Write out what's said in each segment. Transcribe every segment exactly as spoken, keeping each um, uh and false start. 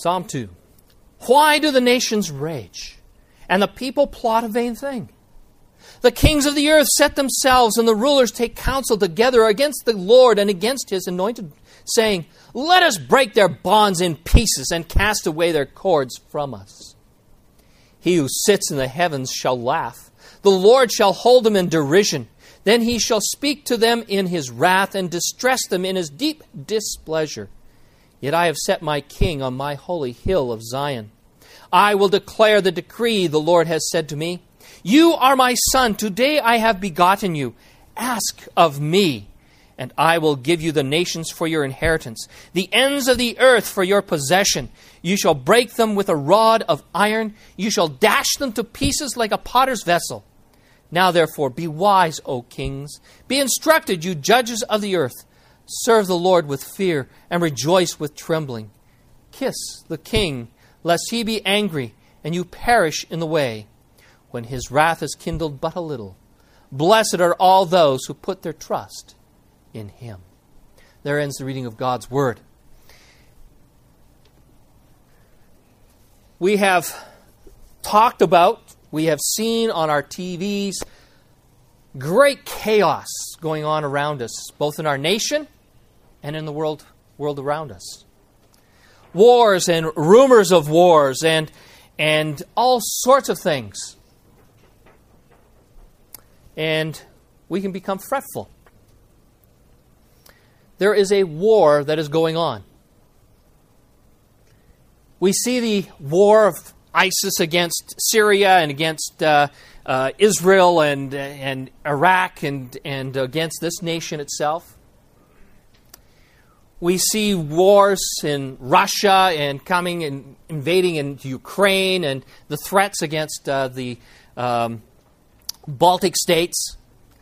Psalm two. Why do the nations rage, and the people plot a vain thing? The kings of the earth set themselves, and the rulers take counsel together against the Lord and against His anointed, saying, Let us break their bonds in pieces and cast away their cords from us. He who sits in the heavens shall laugh. The Lord shall hold them in derision. Then He shall speak to them in His wrath and distress them in His deep displeasure. Yet I have set my king on my holy hill of Zion. I will declare the decree the Lord has said to me. You are my son. Today I have begotten you. Ask of me, and I will give you the nations for your inheritance, the ends of the earth for your possession. You shall break them with a rod of iron. You shall dash them to pieces like a potter's vessel. Now therefore be wise, O kings. Be instructed, you judges of the earth. Serve the Lord with fear and rejoice with trembling. Kiss the king, lest he be angry and you perish in the way, when his wrath is kindled but a little. Blessed are all those who put their trust in Him. There ends the reading of God's Word. We have talked about, we have seen on our T Vs, great chaos going on around us, both in our nation and in the world, world around us. Wars and rumors of wars and, and all sorts of things. And we can become fretful. There is a war that is going on. We see the war of ISIS against Syria and against uh, uh, Israel and, and Iraq and, and against this nation itself. We see wars in Russia and coming and invading into Ukraine and the threats against uh, the um, Baltic states.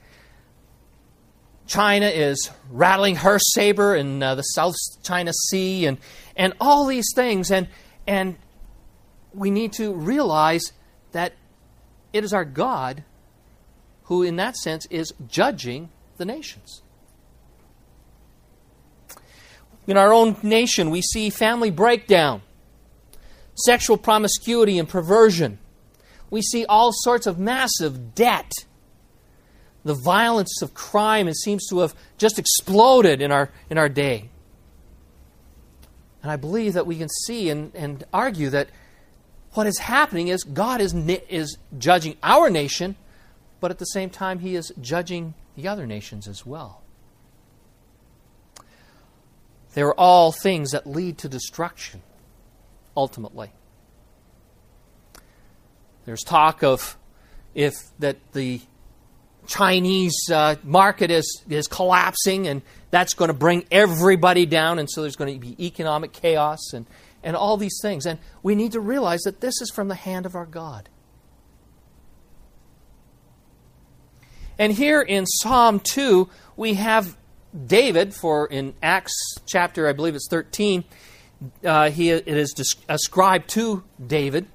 China is rattling her saber in uh, the South China Sea and, and all these things. And, and we need to realize that it is our God who, in that sense, is judging the nations. In our own nation, we see family breakdown, sexual promiscuity and perversion. We see all sorts of massive debt. The violence of crime, it seems to have just exploded in our, in our day. And I believe that we can see and, and argue that what is happening is God is, is judging our nation, but at the same time He is judging the other nations as well. They are all things that lead to destruction, ultimately. There's talk of if that the Chinese uh, market is, is collapsing and that's going to bring everybody down, and so there's going to be economic chaos and, and all these things. And we need to realize that this is from the hand of our God. And here in Psalm two, we have David, for in Acts chapter, I believe it's thirteen, uh, he, it is ascribed to David.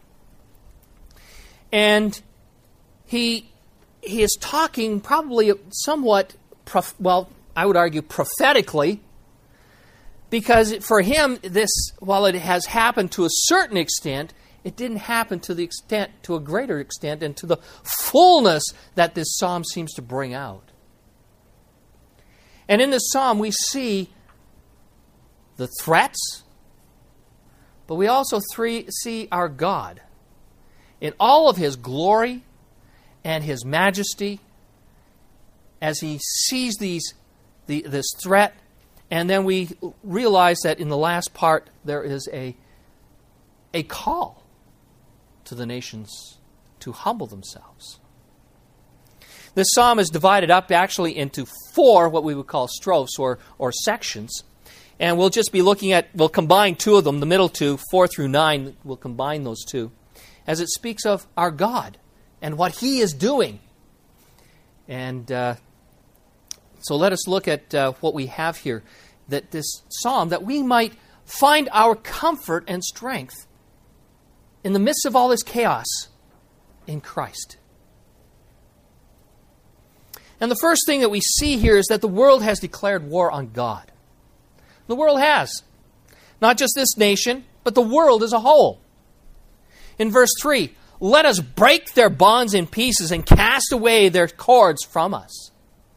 And he he is talking probably somewhat, prof, well, I would argue prophetically, because for him, this, while it has happened to a certain extent, it didn't happen to the extent, to a greater extent, and to the fullness that this psalm seems to bring out. And in this psalm, we see the threats, but we also three, see our God in all of His glory and His majesty as He sees these, the, this threat. And then we realize that in the last part, there is a, a call to the nations to humble themselves. This psalm is divided up actually into four, what we would call strophes or, or sections. And we'll just be looking at, we'll combine two of them, the middle two, four through nine, we'll combine those two, as it speaks of our God and what He is doing. And uh, so let us look at uh, what we have here, that this psalm, that we might find our comfort and strength in the midst of all this chaos in Christ. And the first thing that we see here is that the world has declared war on God. The world has. Not just this nation, but the world as a whole. In verse three, let us break their bonds in pieces and cast away their cords from us.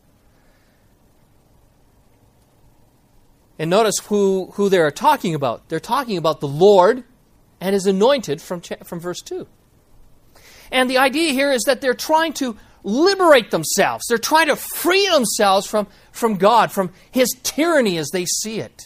And notice who, who they're talking about. They're talking about the Lord and His anointed from, from verse two. And the idea here is that they're trying to liberate themselves. They're trying to free themselves from, from God, from His tyranny as they see it.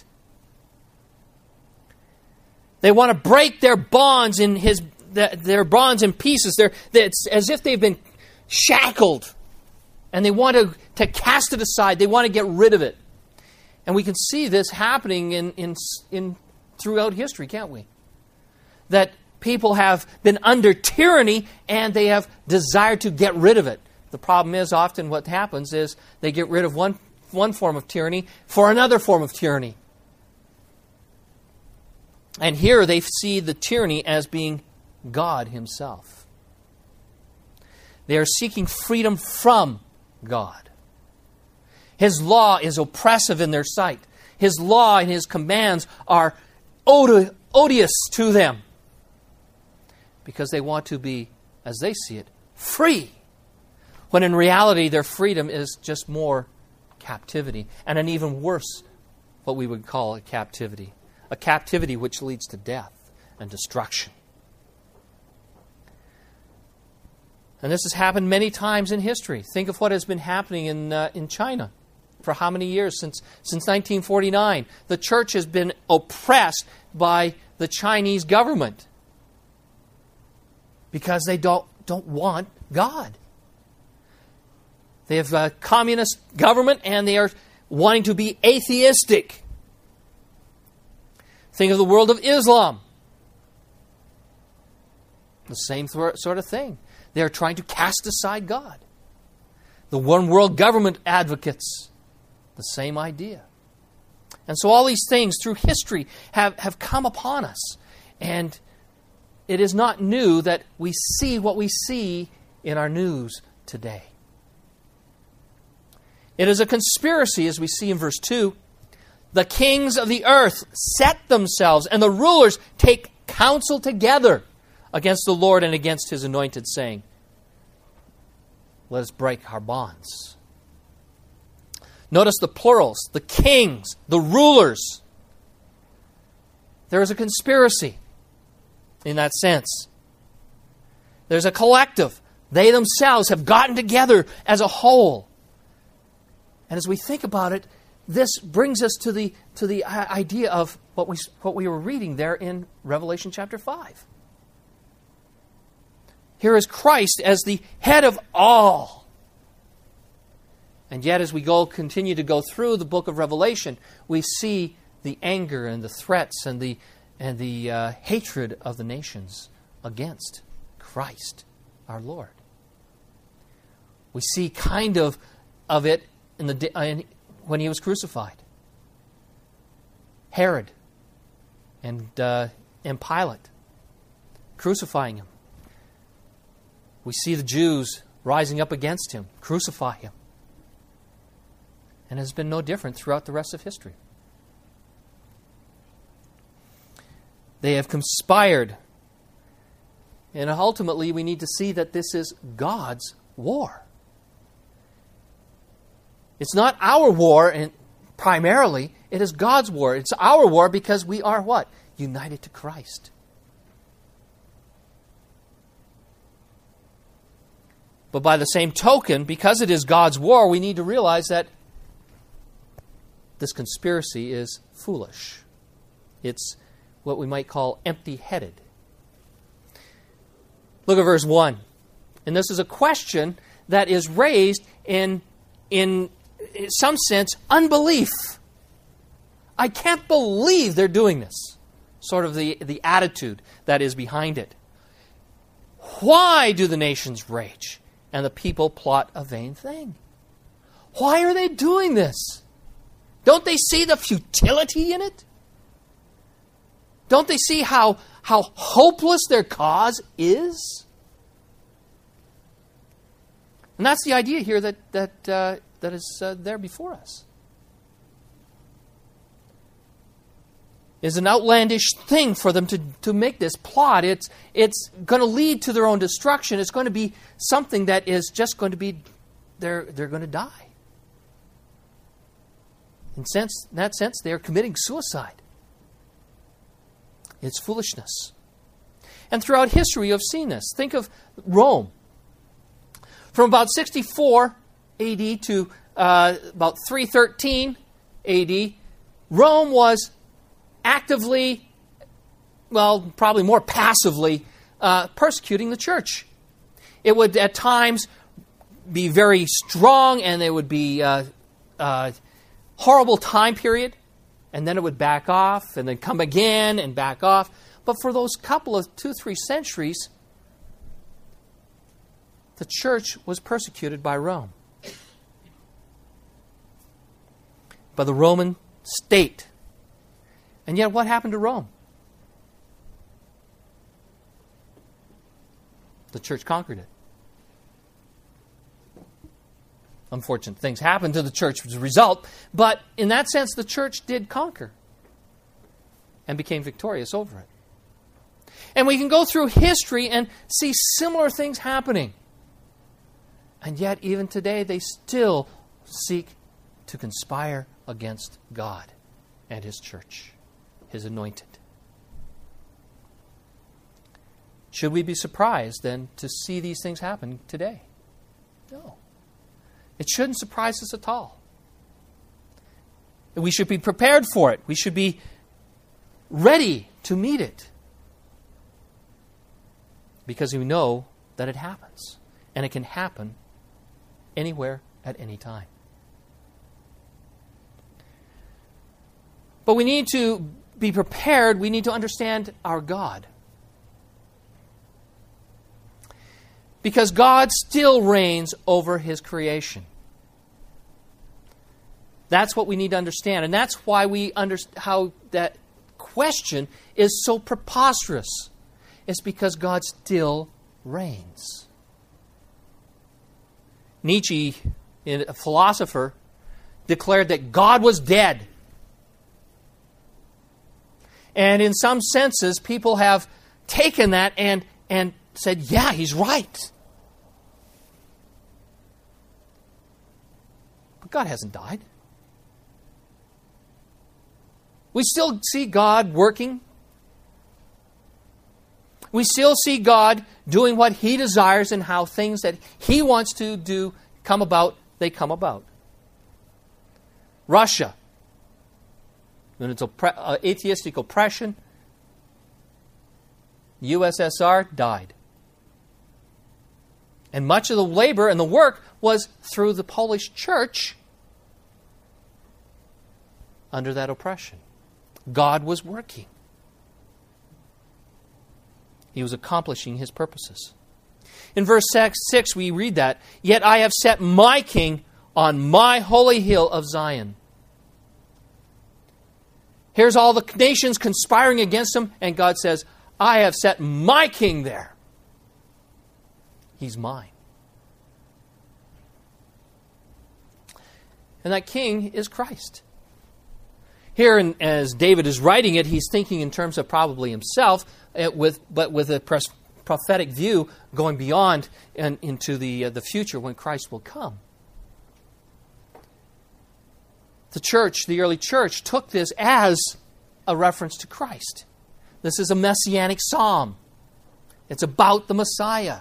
They want to break their bonds in His their bonds in pieces. They're, it's as if they've been shackled. And they want to, to cast it aside. They want to get rid of it. And we can see this happening in, in, in throughout history, can't we? That people have been under tyranny and they have desired to get rid of it. The problem is often what happens is they get rid of one, one form of tyranny for another form of tyranny. And here they see the tyranny as being God Himself. They are seeking freedom from God. His law is oppressive in their sight. His law and His commands are odi- odious to them because they want to be, as they see it, free. When in reality their freedom is just more captivity, and an even worse, what we would call a captivity. A captivity which leads to death and destruction. And this has happened many times in history. Think of what has been happening in uh, in China for how many years? Since, since nineteen forty-nine. The church has been oppressed by the Chinese government because they don't, don't want God. They have a communist government and they are wanting to be atheistic. Think of the world of Islam. The same th- sort of thing. They are trying to cast aside God. The one world government advocates, the same idea. And so all these things through history have, have come upon us. And it is not new that we see what we see in our news today. It is a conspiracy, as we see in verse two. The kings of the earth set themselves, and the rulers take counsel together against the Lord and against His anointed, saying, let us break our bonds. Notice the plurals, the kings, the rulers. There is a conspiracy in that sense. There's a collective. They themselves have gotten together as a whole. And as we think about it, this brings us to the to the idea of what we what we were reading there in Revelation chapter five. Here is Christ as the head of all. And yet as we go continue to go through the book of Revelation, we see the anger and the threats and the and the uh, hatred of the nations against Christ, our Lord. We see kind of of it in the in, when He was crucified. Herod and uh, and Pilate crucifying Him. We see the Jews rising up against Him, crucify Him. And it has been no different throughout the rest of history. They have conspired. And ultimately we need to see that this is God's war. It's not our war and primarily, it is God's war. It's our war because we are what? United to Christ. But by the same token, because it is God's war, we need to realize that this conspiracy is foolish. It's what we might call empty-headed. Look at verse one. And this is a question that is raised in, in, in some sense, unbelief. I can't believe they're doing this. Sort of the, the attitude that is behind it. Why do the nations rage and the people plot a vain thing? Why are they doing this? Don't they see the futility in it? Don't they see how, how hopeless their cause is? And that's the idea here that, that, uh, that is uh, there before us. is an outlandish thing for them to, to make this plot. It's, it's going to lead to their own destruction. It's going to be something that is just going to be, they're, they're going to die. In, sense, in that sense, they are committing suicide. It's foolishness. And throughout history, you have seen this. Think of Rome. From about sixty-four A D to uh, about three thirteen A D, Rome was actively, well, probably more passively, uh, persecuting the church. It would at times be very strong, and there would be a uh, uh, horrible time period, and then it would back off, and then come again and back off. But for those couple of two, three centuries, the church was persecuted by Rome, by the Roman state. And yet what happened to Rome? The church conquered it. Unfortunate things happened to the church as a result, but in that sense, the church did conquer and became victorious over it. And we can go through history and see similar things happening. And yet, even today, they still seek to conspire against God and His church, His anointed. Should we be surprised, then, to see these things happen today? No. It shouldn't surprise us at all. We should be prepared for it. We should be ready to meet it. Because we know that it happens. And it can happen anywhere at any time. But we need to be prepared. We need to understand our God. Because God still reigns over His creation. That's what we need to understand. And that's why we understand how that question is so preposterous. It's because God still reigns. Nietzsche, a philosopher, declared that God was dead. And in some senses, people have taken that and, and said, yeah, he's right. But God hasn't died. We still see God working. We still see God doing what He desires and how things that He wants to do come about, they come about. Russia, when it's oppre- uh, atheistic oppression, U S S R died. And much of the labor and the work was through the Polish church under that oppression. God was working. He was accomplishing His purposes. In verse six, we read that, "Yet I have set my king on my holy hill of Zion." Here's all the nations conspiring against Him, and God says, I have set my king there. He's mine. And that king is Christ. Here, in, as David is writing it, he's thinking in terms of probably himself, uh, with but with a pres- prophetic view going beyond and into the uh, the future when Christ will come. The church, the early church, took this as a reference to Christ. This is a messianic psalm. It's about the Messiah.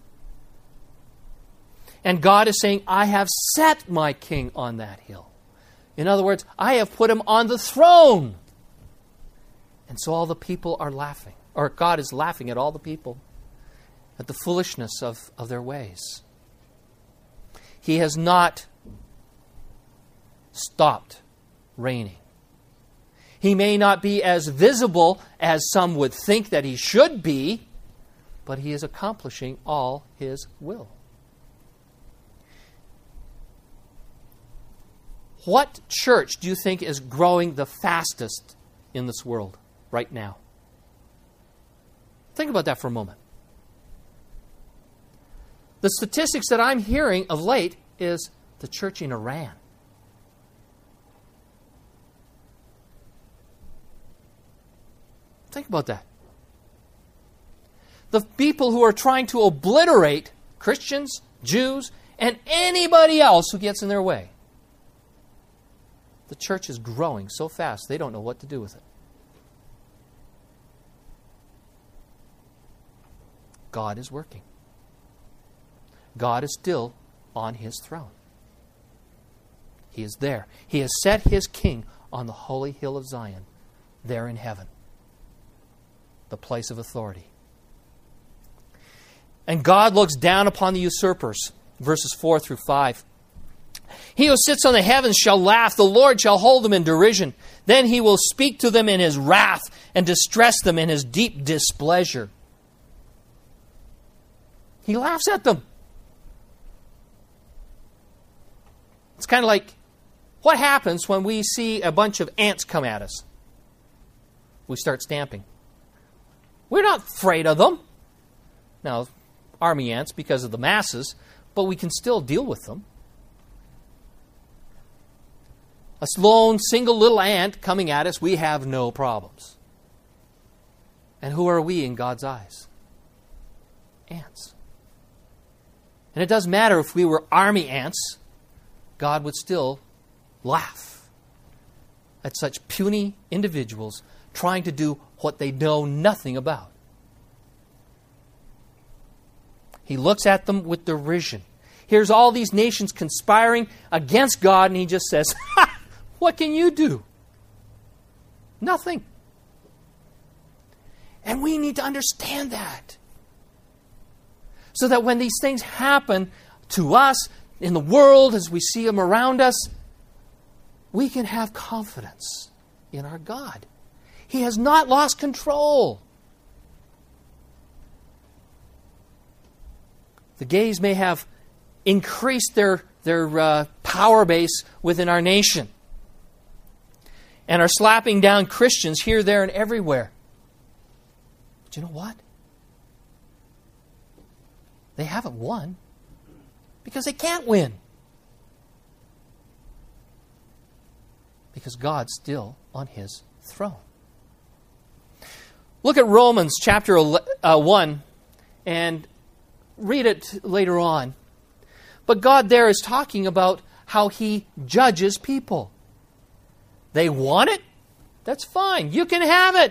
And God is saying, I have set my king on that hill. In other words, I have put him on the throne. And so all the people are laughing. Or God is laughing at all the people, at the foolishness of, of their ways. He has not stopped reigning. He may not be as visible as some would think that he should be, but he is accomplishing all His will. What church do you think is growing the fastest in this world right now? Think about that for a moment. The statistics that I'm hearing of late is the church in Iran. Think about that. The people who are trying to obliterate Christians, Jews, and anybody else who gets in their way. The church is growing so fast they don't know what to do with it. God is working. God is still on His throne. He is there. He has set His king on the holy hill of Zion, there in heaven, the place of authority. And God looks down upon the usurpers, verses four through five. He who sits on the heavens shall laugh. The Lord shall hold them in derision. Then He will speak to them in His wrath and distress them in His deep displeasure. He laughs at them. It's kind of like, what happens when we see a bunch of ants come at us? We start stamping. We're not afraid of them. Now, army ants because of the masses, but we can still deal with them. A lone, single little ant coming at us, we have no problems. And who are we in God's eyes? Ants. And it doesn't matter if we were army ants, God would still laugh at such puny individuals trying to do what they know nothing about. He looks at them with derision. Here's all these nations conspiring against God, and He just says, ha! What can you do? Nothing. And we need to understand that. So that when these things happen to us, in the world, as we see them around us, we can have confidence in our God. He has not lost control. The gays may have increased their, their uh, power base within our nation and are slapping down Christians here, there, and everywhere. But you know what? They haven't won because they can't win. Because God's still on His throne. Look at Romans chapter one and read it later on. But God there is talking about how He judges people. They want it? That's fine. You can have it.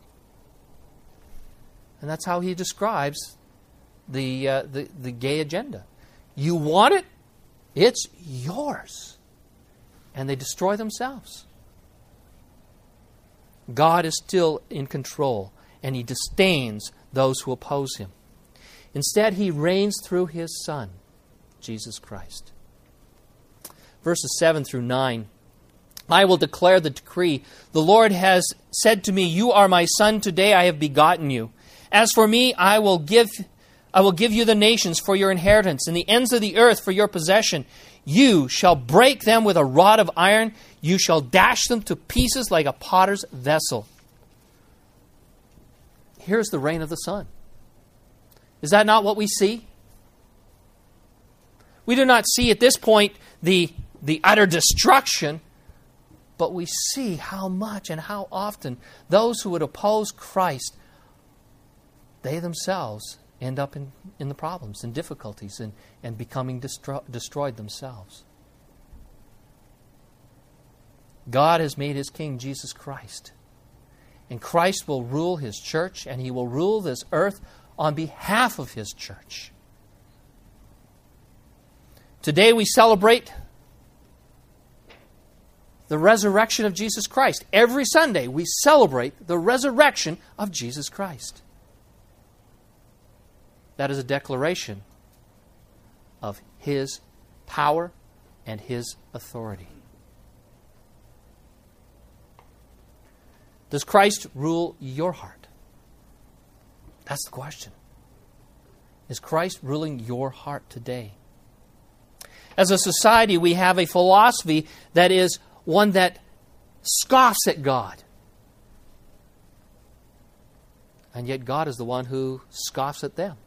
And that's how He describes the, uh, the, the gay agenda. You want it? It's yours. And they destroy themselves. God is still in control, and He disdains those who oppose Him. Instead, He reigns through His Son, Jesus Christ. Verses seven through nine. I will declare the decree. The Lord has said to me, you are my Son, today I have begotten you. As for me, I will give I will give you the nations for your inheritance, and the ends of the earth for your possession. You shall break them with a rod of iron. You shall dash them to pieces like a potter's vessel. Here's the reign of the Son. Is that not what we see? We do not see at this point the, the utter destruction, but we see how much and how often those who would oppose Christ, they themselves end up in, in the problems and difficulties and, and becoming destro- destroyed themselves. God has made His King Jesus Christ. And Christ will rule His church, and He will rule this earth on behalf of His church. Today we celebrate the resurrection of Jesus Christ. Every Sunday we celebrate the resurrection of Jesus Christ. That is a declaration of His power and His authority. Does Christ rule your heart? That's the question. Is Christ ruling your heart today? As a society, we have a philosophy that is one that scoffs at God. And yet God is the one who scoffs at them.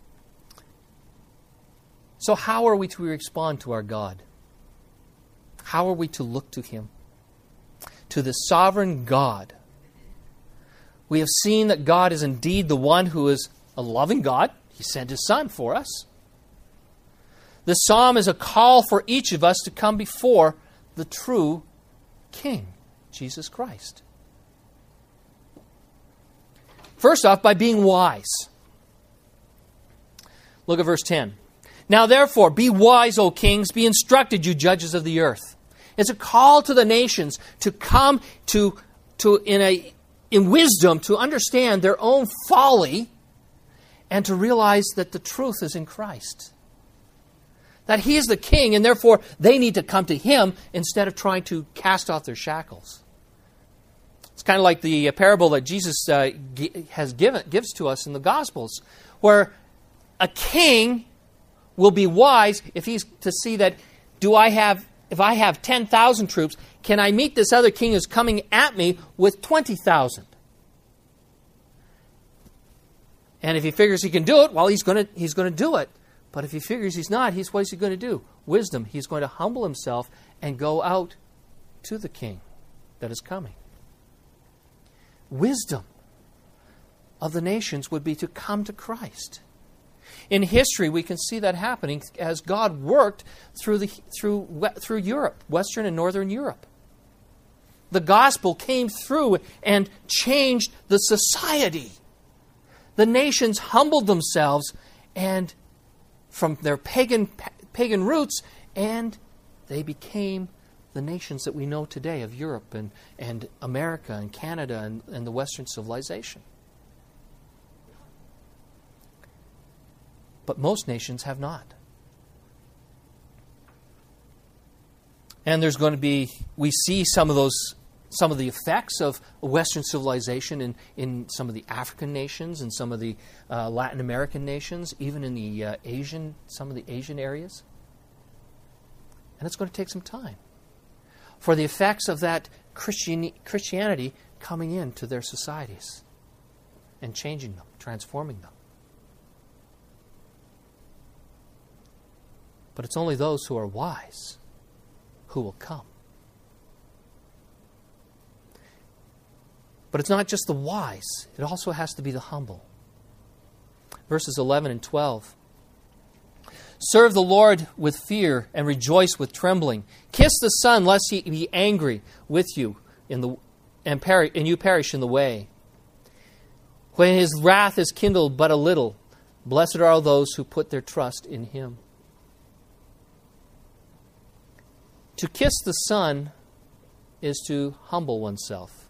So how are we to respond to our God? How are we to look to Him? To the sovereign God. We have seen that God is indeed the one who is a loving God. He sent His Son for us. The psalm is a call for each of us to come before the true King, Jesus Christ. First off, by being wise. Look at verse ten. Now therefore, be wise, O kings, be instructed, you judges of the earth. It's a call to the nations to come to, to in a in wisdom to understand their own folly and to realize that the truth is in Christ. That He is the King, and therefore they need to come to Him instead of trying to cast off their shackles. It's kind of like the parable that Jesus uh, has given gives to us in the Gospels, where a king will be wise if he's to see that, do I have, if I have ten thousand troops, can I meet this other king who's coming at me with twenty thousand? And if he figures he can do it, well, he's going to he's going to do it. But if he figures he's not, he's what's he going to do? Wisdom. He's going to humble himself and go out to the king that is coming. Wisdom of the nations would be to come to Christ. In history, we can see that happening as God worked through the through through Europe, Western and Northern Europe. The gospel came through and changed the society. The nations humbled themselves and from their pagan pagan roots, and they became the nations that we know today of Europe and, and America and Canada and, and the Western civilization. But most nations have not. And there's going to be, we see some of those, some of the effects of Western civilization in, in some of the African nations and some of the uh, Latin American nations, even in the uh, Asian, some of the Asian areas. And it's going to take some time for the effects of that Christian, Christianity coming into their societies and changing them, transforming them. But it's only those who are wise who will come. But it's not just the wise. It also has to be the humble. Verses eleven and twelve. Serve the Lord with fear and rejoice with trembling. Kiss the Son, lest He be angry with you in the, and, peri- and you perish in the way. When His wrath is kindled but a little, blessed are all those who put their trust in Him. To kiss the Son is to humble oneself.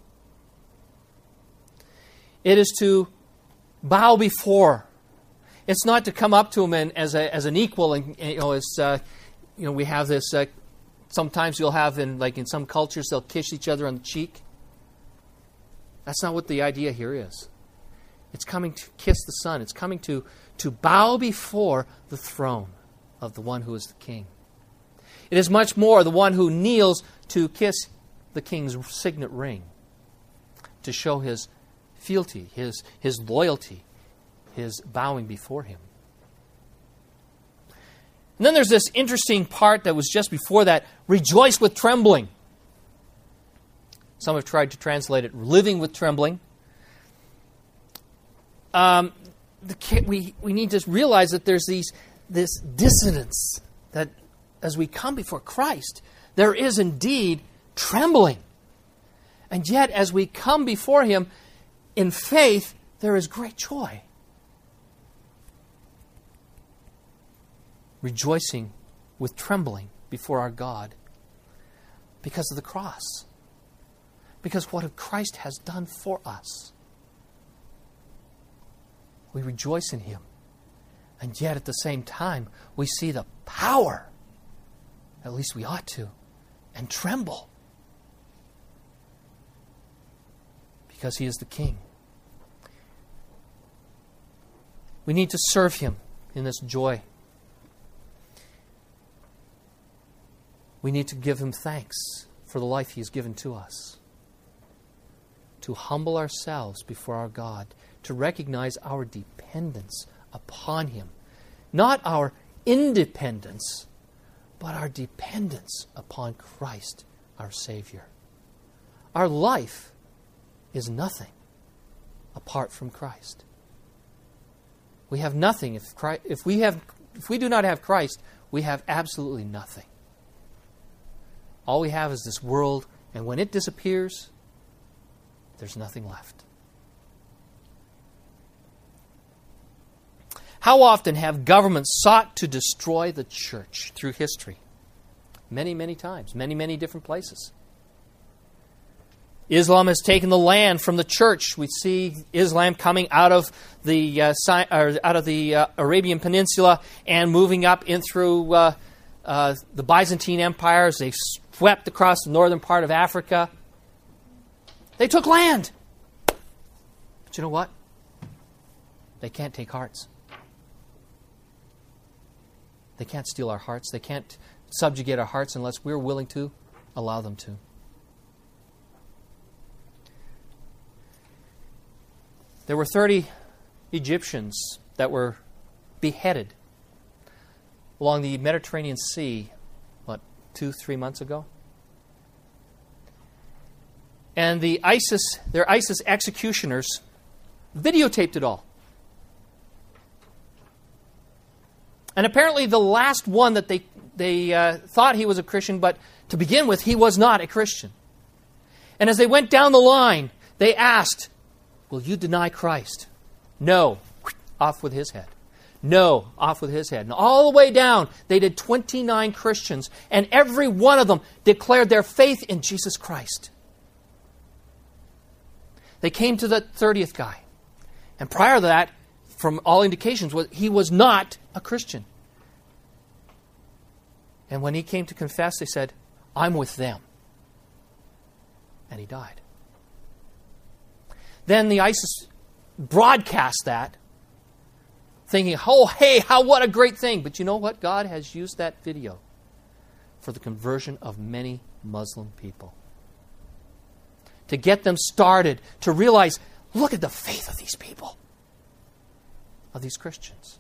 It is to bow before. It's not to come up to Him and, as a, as an equal, and you know, as uh, you know, we have this. Uh, sometimes you'll have in like in some cultures they'll kiss each other on the cheek. That's not what the idea here is. It's coming to kiss the Son. It's coming to to bow before the throne of the one who is the King. It is much more the one who kneels to kiss the King's signet ring, to show his fealty, his, his loyalty, his bowing before Him. And then there's this interesting part that was just before that, rejoice with trembling. Some have tried to translate it, living with trembling. Um, the, we, we need to realize that there's these this dissonance, that as we come before Christ, there is indeed trembling. And yet, as we come before Him in faith, there is great joy. Rejoicing with trembling before our God because of the cross. Because what Christ has done for us. We rejoice in Him. And yet at the same time, we see the power. At least we ought to. And tremble. Because He is the King. We need to serve Him in this joy. We need to give Him thanks for the life He has given to us. To humble ourselves before our God. To recognize our dependence upon Him. Not our independence, but our dependence upon Christ, our Savior. Our life is nothing apart from Christ. We have nothing. If Christ, if we have, if we do not have Christ, we have absolutely nothing. All we have is this world, and when it disappears, there's nothing left. How often have governments sought to destroy the church through history? Many, many times. Many, many different places. Islam has taken the land from the church. We see Islam coming out of the uh, si- or out of the uh, Arabian Peninsula and moving up in through uh, uh, the Byzantine empires. They swept across the northern part of Africa. They took land. But you know what? They can't take hearts. They can't steal our hearts. They can't subjugate our hearts unless we're willing to allow them to. There were thirty Egyptians that were beheaded along the Mediterranean Sea, what, two, three months ago? And the ISIS, their ISIS executioners videotaped it all. And apparently the last one that they, they uh, thought he was a Christian, but to begin with, he was not a Christian. And as they went down the line, they asked, will you deny Christ? No. Off with his head. No. Off with his head. And all the way down, they did twenty-nine Christians, and every one of them declared their faith in Jesus Christ. They came to the thirtieth guy. And prior to that, from all indications, he was not a Christian. And when he came to confess, they said, I'm with them. And he died. Then the ISIS broadcast that, thinking, oh, hey, how what a great thing. But you know what? God has used that video for the conversion of many Muslim people. To get them started, to realize, look at the faith of these people, of these Christians.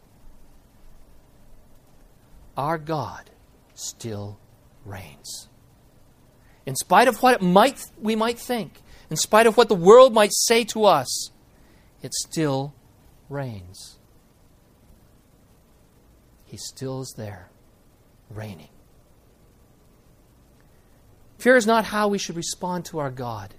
Our God still reigns. In spite of what it might we might think, in spite of what the world might say to us, it still reigns. He still is there, reigning. Fear is not how we should respond to our God.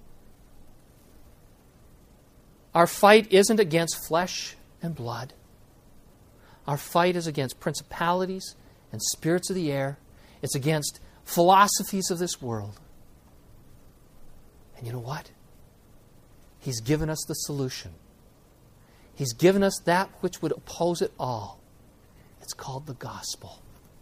Our fight isn't against flesh and blood. Our fight is against principalities and spirits of the air. It's against philosophies of this world. And you know what? He's given us the solution. He's given us that which would oppose it all. It's called the gospel.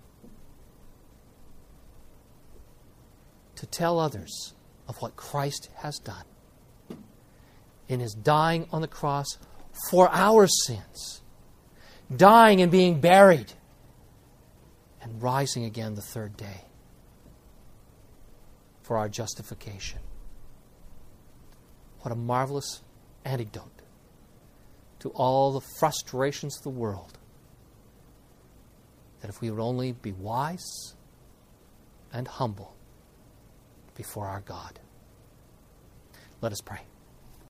To tell others of what Christ has done in His dying on the cross for our sins, dying and being buried, and rising again the third day for our justification. What a marvelous antidote to all the frustrations of the world. That if we would only be wise and humble before our God. Let us pray.